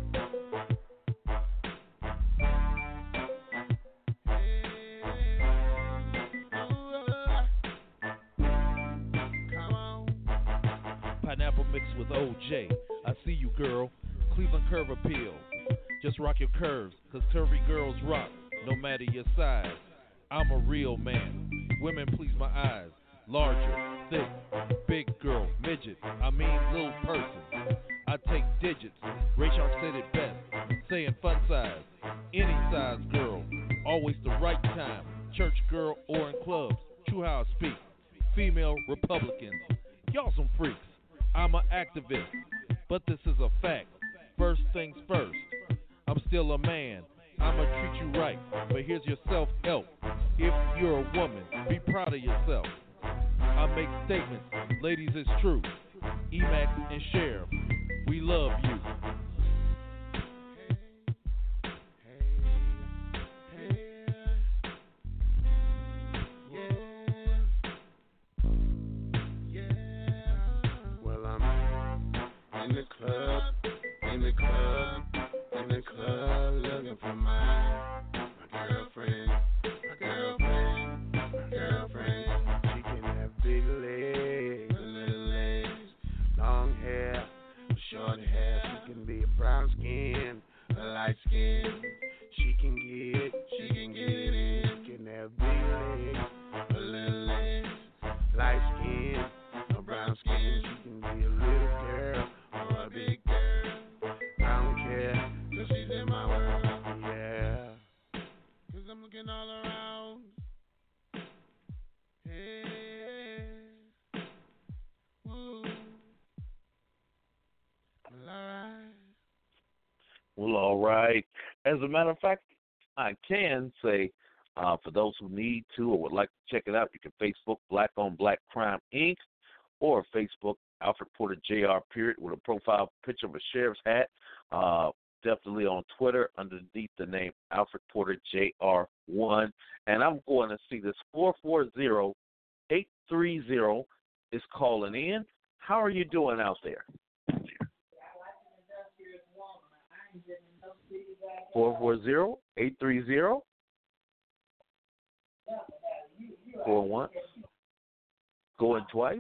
Pineapple mixed with OJ. I see you, girl. Cleveland curve appeal. Just rock your curves, 'cause curvy girls rock, no matter your size. I'm a real man. Women please my eyes. Larger, thick, big girl, midget. I mean little person. I take digits. Ray Shark said it best, saying fun size. Any size girl, always the right time. Church girl or in clubs, true how I speak. Female Republicans, y'all some freaks. I'm an activist, but this is a fact. First things first, I'm still a man. I'ma treat you right, but here's your self-help. If you're a woman, be proud of yourself. I make statements, ladies, it's true. Emax and Sheriff, we love you. Well, I'm in the club, looking for my girlfriend. She can have big legs, little legs, long hair, short hair. She can be a brown skin, a light skin. She can get it. She can have big legs, little legs, light skin, a brown skin. She can be a little girl or a big girl. I don't care, 'cause she's in my world, yeah. 'Cause I'm looking all around. Hey, woo. Well, alright. Well, all right. As a matter of fact, I can say, for those who need to or would like to check it out, you can Facebook Black on Black Crime Inc. or Facebook Alfred Porter Jr. period with a profile picture of a sheriff's hat. Definitely on Twitter underneath the name Alfred Porter Jr. 1. And I'm going to see this 440-830 is calling in. How are you doing out there? 440-830 41. Going twice.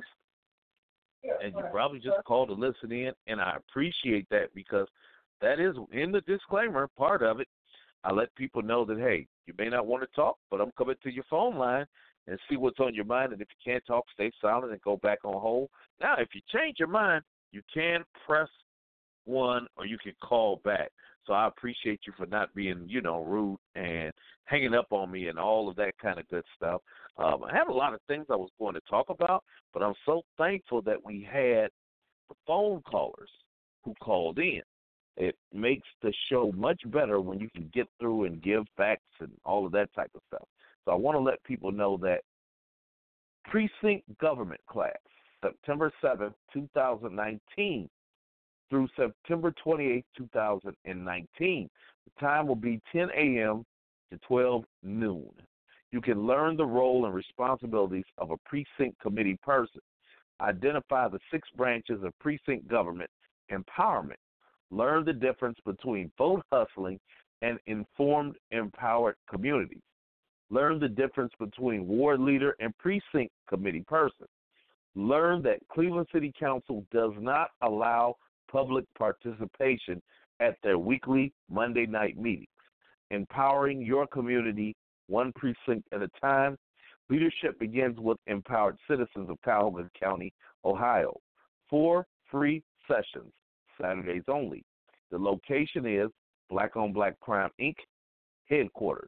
And you probably just called to listen in, and I appreciate that because that is in the disclaimer part of it. I let people know that, hey, you may not want to talk, but I'm coming to your phone line and see what's on your mind. And if you can't talk, stay silent and go back on hold. Now, if you change your mind, you can press 1 or you can call back. So I appreciate you for not being, rude and hanging up on me and all of that kind of good stuff. I had a lot of things I was going to talk about, but I'm so thankful that we had the phone callers who called in. It makes the show much better when you can get through and give facts and all of that type of stuff. So I want to let people know that precinct government class, September 7th, 2019, through September 28, 2019. The time will be 10 a.m. to 12 noon. You can learn the role and responsibilities of a precinct committee person, identify the 6 branches of precinct government, empowerment, learn the difference between vote hustling and informed, empowered communities, learn the difference between ward leader and precinct committee person, learn that Cleveland City Council does not allow public participation at their weekly Monday night meetings, empowering your community one precinct at a time. Leadership begins with empowered citizens of Calhoun County, Ohio. 4 free sessions, Saturdays only. The location is Black on Black Crime Inc. headquarters,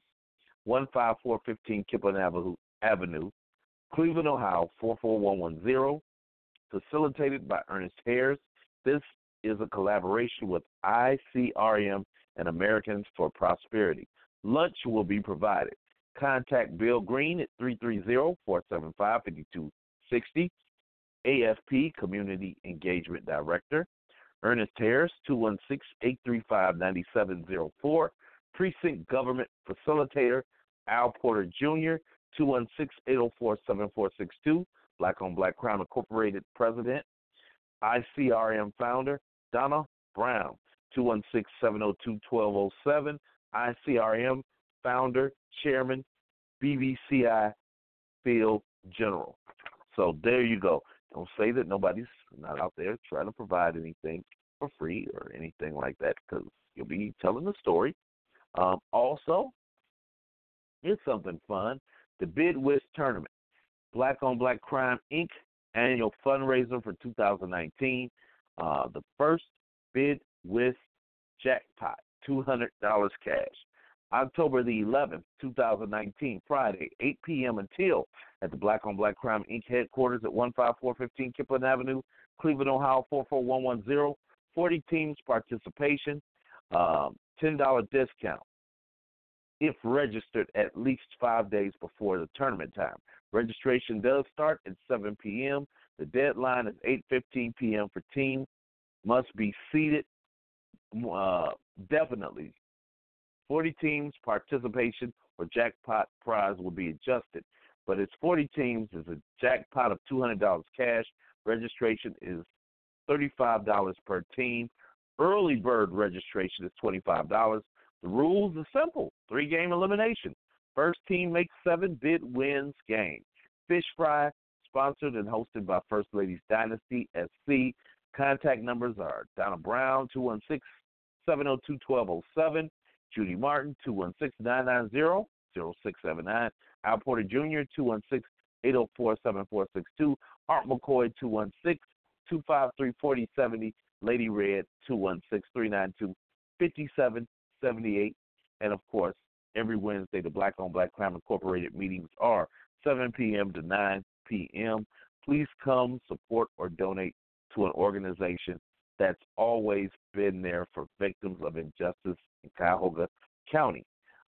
15415 Kipling Avenue, Cleveland, Ohio, 44110. Facilitated by Ernest Harris. This is a collaboration with ICRM and Americans for Prosperity. Lunch will be provided. Contact Bill Green at 330-475-5260, AFP Community Engagement Director. Ernest Harris, 216-835-9704. Precinct Government Facilitator, Al Porter Jr., 216-804-7462. Black on Black Crime Incorporated President. ICRM Founder, Donna Brown, 216-702-1207. ICRM Founder, Chairman, BVCI Field General. So there you go. Don't say that nobody's not out there trying to provide anything for free or anything like that, because you'll be telling the story. Also, here's something fun. The Bid Whist Tournament. Black on Black Crime Inc. annual fundraiser for 2019. The first Bid Whist jackpot, $200 cash. October the 11th, 2019, Friday, 8 p.m. until at the Black on Black Crime Inc. headquarters at 15415 Kipling Avenue, Cleveland, Ohio, 44110. 40 teams participation, $10 discount. if registered at least 5 days before the tournament time. Registration does start at 7 p.m. The deadline is 8:15 p.m. for teams. Must be seated. Definitely. 40 teams participation or jackpot prize will be adjusted. But it's 40 teams. It's a jackpot of $200 cash. Registration is $35 per team. Early bird registration is $25. The rules are simple. 3-game elimination. First team makes 7, bid wins game. Fish Fry, sponsored and hosted by First Ladies Dynasty SC. Contact numbers are Donna Brown, 216-702-1207. Judy Martin, 216-990-0679. Al Porter Jr., 216-804-7462. Art McCoy, 216-253-4070. Lady Red, 216-392-5778. And, of course, every Wednesday, the Black on Black Crime Incorporated meetings are 7 p.m. to 9 p.m. Please come, support, or donate to an organization that's always been there for victims of injustice in Cuyahoga County.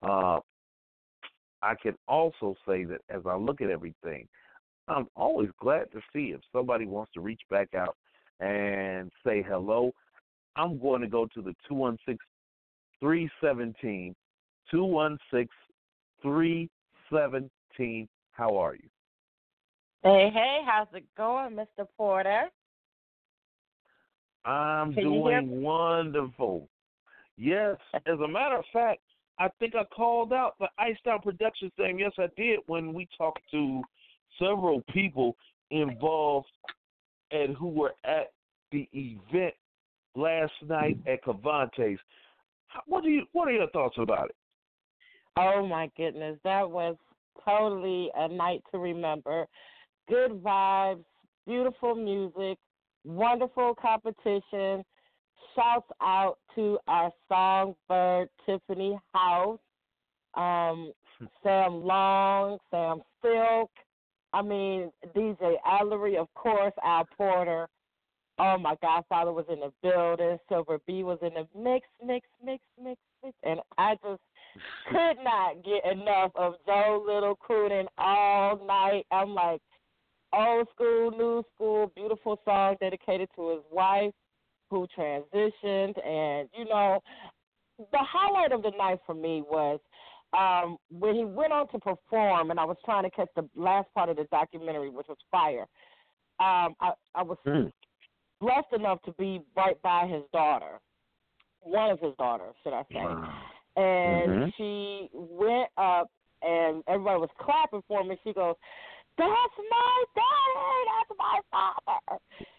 I can also say that as I look at everything, I'm always glad to see if somebody wants to reach back out and say hello. I'm going to go to the 216-317. 216-317. How are you? Hey, how's it going, Mr. Porter? I'm doing wonderful. Yes, as a matter of fact, I think I called out the Iced Out Productions thing. Yes, I did when we talked to several people involved and who were at the event last night at Cavante's. What are your thoughts about it? Oh, my goodness. That was totally a night to remember. Good vibes, beautiful music, wonderful competition. Shouts out to our songbird, Tiffany House, Sam Long, Sam Silk, DJ Allery, of course, Al Porter. Oh, my Godfather was in the building. Silver B was in the mix. And I just could not get enough of Joe Little crooning all night. I'm like, old school, new school, beautiful song dedicated to his wife who transitioned. And, the highlight of the night for me was when he went on to perform, and I was trying to catch the last part of the documentary, which was fire. I was blessed enough to be right by his daughter, one of his daughters, should I say. Wow. And she went up, and everybody was clapping for me. She goes, "That's my daddy. That's my father."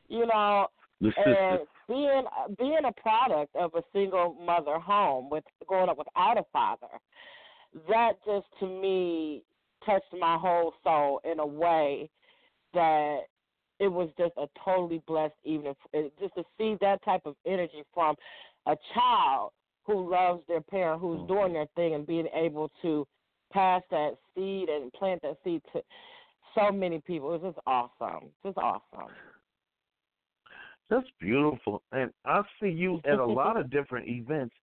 And being a product of a single mother home with growing up without a father, that just to me touched my whole soul in a way that it was just a totally blessed evening. Just to see that type of energy from a child who loves their parent, who's doing their thing, and being able to pass that seed and plant that seed to so many people. It was just awesome. Just awesome. That's beautiful. And I see you at a lot of different events.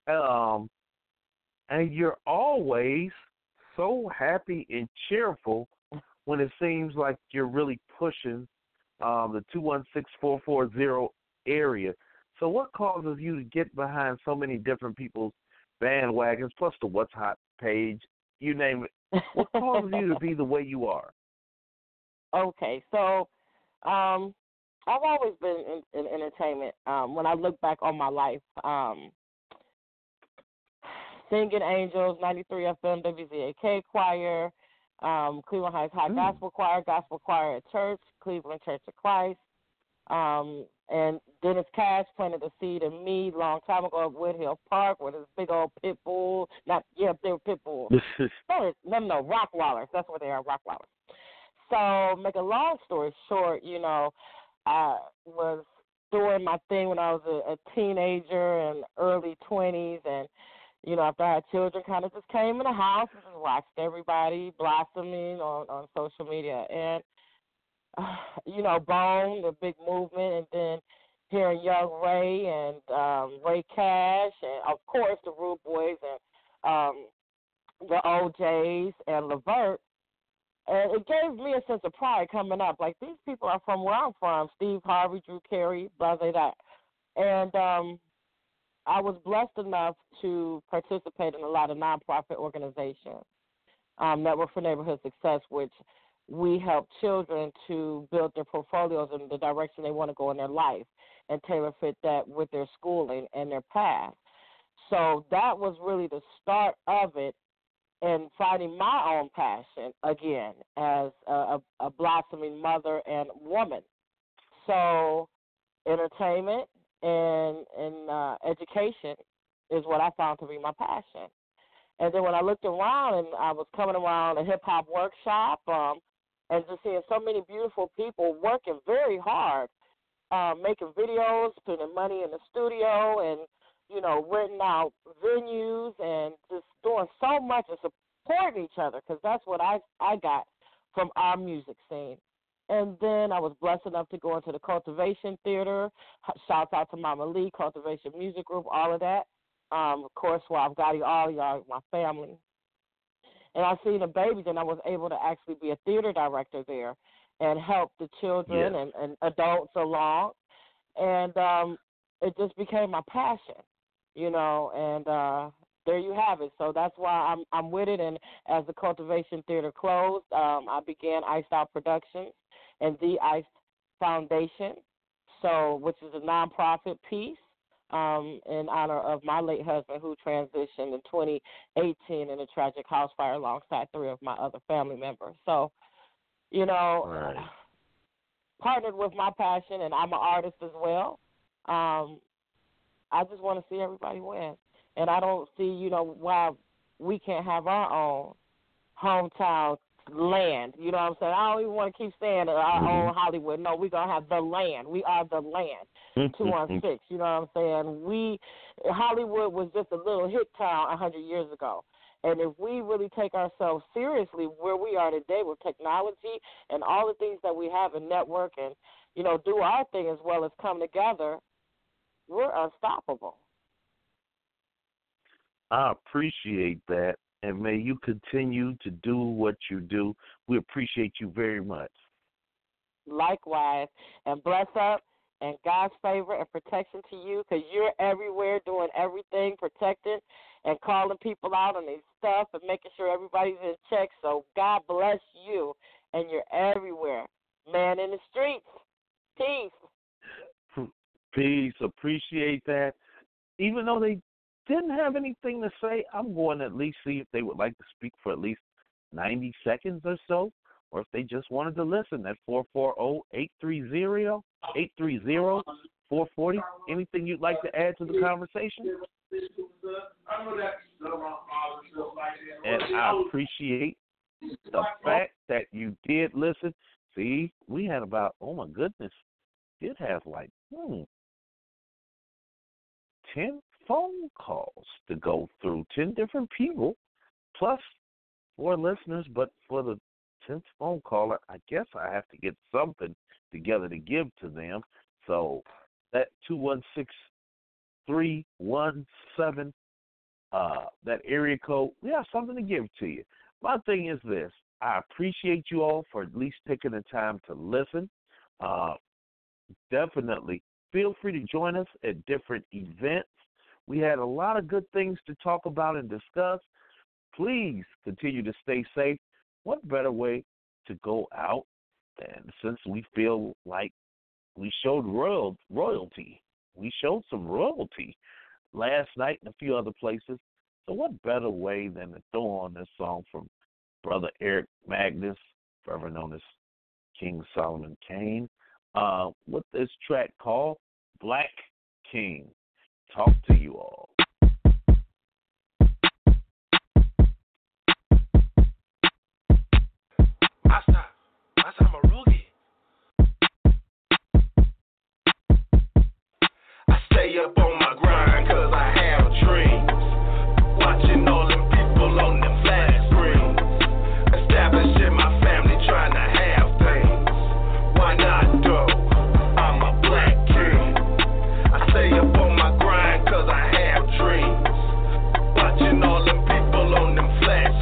And you're always so happy and cheerful when it seems like you're really pushing the 216-440 area. So what causes you to get behind so many different people's bandwagons, plus the What's Hot page, you name it? What causes you to be the way you are? Okay, so I've always been in entertainment. When I look back on my life, Singing Angels, 93 FM, WZAK Choir, Cleveland Heights High Gospel Choir at church, Cleveland Church of Christ, and Dennis Cash planted a seed in me long time ago at Woodhill Park with his big old pit bull. They were pit bulls. No, Rockwallers. That's what they are, Rockwallers. So, make a long story short, I was doing my thing when I was a teenager and early 20s, and after I had children, kind of just came in the house and just watched everybody blossoming on social media. And, Bone, the big movement, and then hearing Young Ray and Ray Cash, and, of course, the Rude Boys and the OJs and Levert. And it gave me a sense of pride coming up. Like, these people are from where I'm from, Steve Harvey, Drew Carey, blah, blah, blah. And I was blessed enough to participate in a lot of nonprofit organizations, Network for Neighborhood Success, which we help children to build their portfolios in the direction they want to go in their life and tailor fit that with their schooling and their path. So that was really the start of it, and finding my own passion again as a blossoming mother and woman. So entertainment and education is what I found to be my passion. And then when I looked around and I was coming around a hip-hop workshop and just seeing so many beautiful people working very hard, making videos, putting money in the studio, and, you know, renting out venues and just doing so much and supporting each other, because that's what I got from our music scene. And then I was blessed enough to go into the Cultivation Theater. Shouts out to Mama Lee, Cultivation Music Group, all of that. Of course, I've got all y'all, my family. And I seen the babies, and I was able to actually be a theater director there and help the children and adults along. And it just became my passion, you know, and there you have it. So that's why I'm with it. And as the Cultivation Theater closed, I began Iced Out Productions and the Iced Foundation, so which is a nonprofit piece in honor of my late husband, who transitioned in 2018 in a tragic house fire alongside 3 of my other family members. So, you know, partnered with my passion, and I'm an artist as well. I just want to see everybody win. And I don't see, you know, why we can't have our own hometown land. You know what I'm saying? I don't even want to keep saying our own Hollywood. No, we're going to have the land. We are the land. 216. You know what I'm saying? Hollywood was just a little hit town 100 years ago. And if we really take ourselves seriously where we are today with technology and all the things that we have in network and, you know, do our thing as well as come together, we're unstoppable. I appreciate that, and may you continue to do what you do. We appreciate you very much. Likewise, and bless up and God's favor and protection to you, because you're everywhere doing everything, protecting and calling people out on their stuff and making sure everybody's in check. So God bless you, and you're everywhere. Man in the streets. Peace. Peace. Appreciate that. Even though they didn't have anything to say, I'm going to at least see if they would like to speak for at least 90 seconds or so, or if they just wanted to listen. At 440-830-440. Anything you'd like to add to the conversation? And I appreciate the fact that you did listen. See, we had about, oh my goodness, did have like 10 phone calls to go through, 10 different people, plus 4 listeners. But for the 10th phone caller, I guess I have to get something together to give to them. So that 216-317, that area code, we have something to give to you. My thing is this: I appreciate you all for at least taking the time to listen. Definitely feel free to join us at different events. We had a lot of good things to talk about and discuss. Please continue to stay safe. What better way to go out? And since we feel like we showed royalty, we showed some royalty last night in a few other places. So what better way than to throw on this song from Brother Eric Magnus, forever known as King Solomon Kane, with this track called Black King. Talk to you all. I'm a rookie. I stay up on my grind 'cause I have dreams. Watching all them people on them flat screens. Establishing my family, trying to have things. Why not though? I'm a black king. I stay up on my grind 'cause I have dreams. Watching all them people on them flat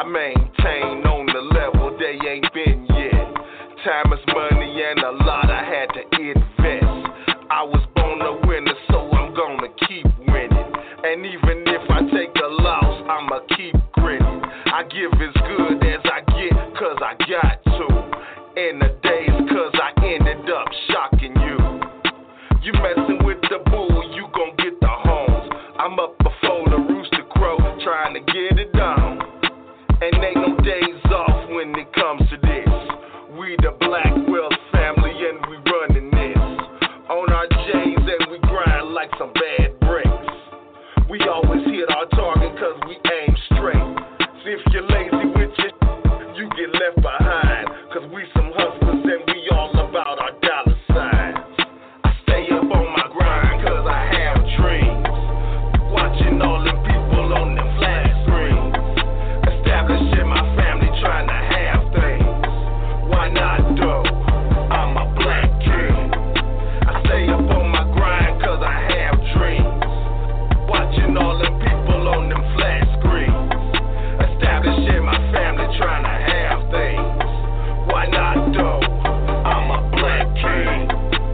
maintain on the level they ain't been yet. Time is money and a lot I had to invest. I was born a winner, so I'm gonna keep winning. And even if I take a loss, I'ma keep grinning. I give as good as I get, cause I got to. In the days, cause I ended up shocking you. You messing with the bull, you gon' get the horns. I'm up before the rooster crow, trying to get it down. And ain't no days off when it comes to this. We the Black Wealth family and we running this. On our J's and we grind like some bad bricks. We always hit our target cause we aim straight. So if you're lazy with your you get left behind. Cause we some hustlers and we all about our dollar signs. I stay up on my grind cause I have dreams. Watching all them people on them flat screens. Establishing my family trying to have things. Why not though? I'm a black king. I stay up on my grind cause I have dreams. Watching all them people on them flat screens. Establishing my family trying to have things. Why not though? I'm a black king.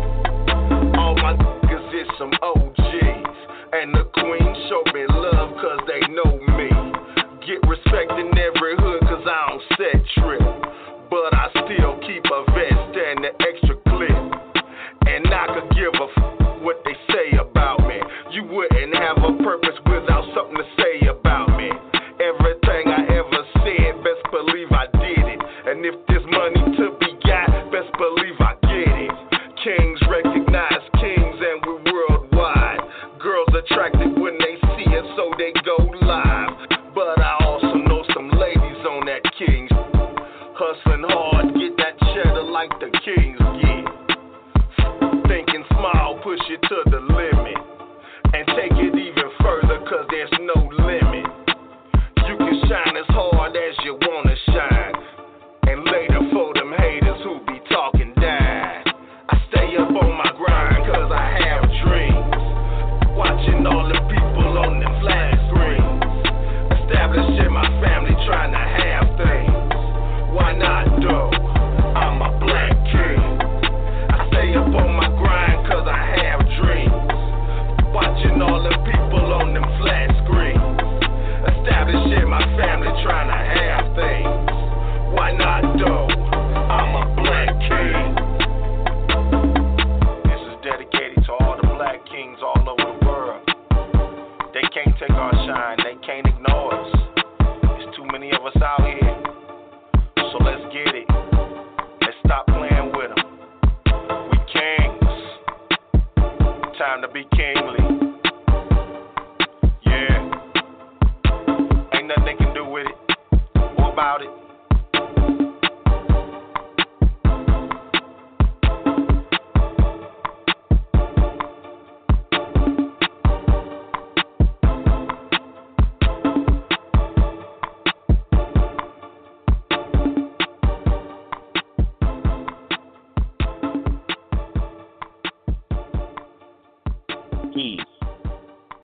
All my niggas is some OGs. And the queen show me love cause they know me. Get respect in every hood cause I don't set trip. But I still keep a vest and an extra clip. And I could give a what they say about me. You wouldn't have a purpose without something to say about me. Everything I ever said, best believe I did it. And if there's money to be got, best believe I get it. Kings recognize kings and we're worldwide. Girls attracted when they see it, so they go live. But I also know some ladies on that king's hustling hard, get that cheddar like the kings get. Thinking small, push it to the limit. And take it even further, cause there's no limit. You can shine as hard as you wanna shine. And later for them haters who be talking down. I stay up on my grind cause I have dreams. Watching all the people on them flat screens. Establishing my family trying to have things. Why not though? I'm a black king. I stay up on my grind cause I have dreams. Watching all the people on them flat screens. Establishing my family trying to have things. Why not though? I'm a black king. This is dedicated to all the black kings all over the world. They can't take our shine, they can't ignore us. There's too many of us out here. So let's get it. Let's stop playing with them. We kings. Time to be kingly. Yeah. Ain't nothing they can do with it or about it.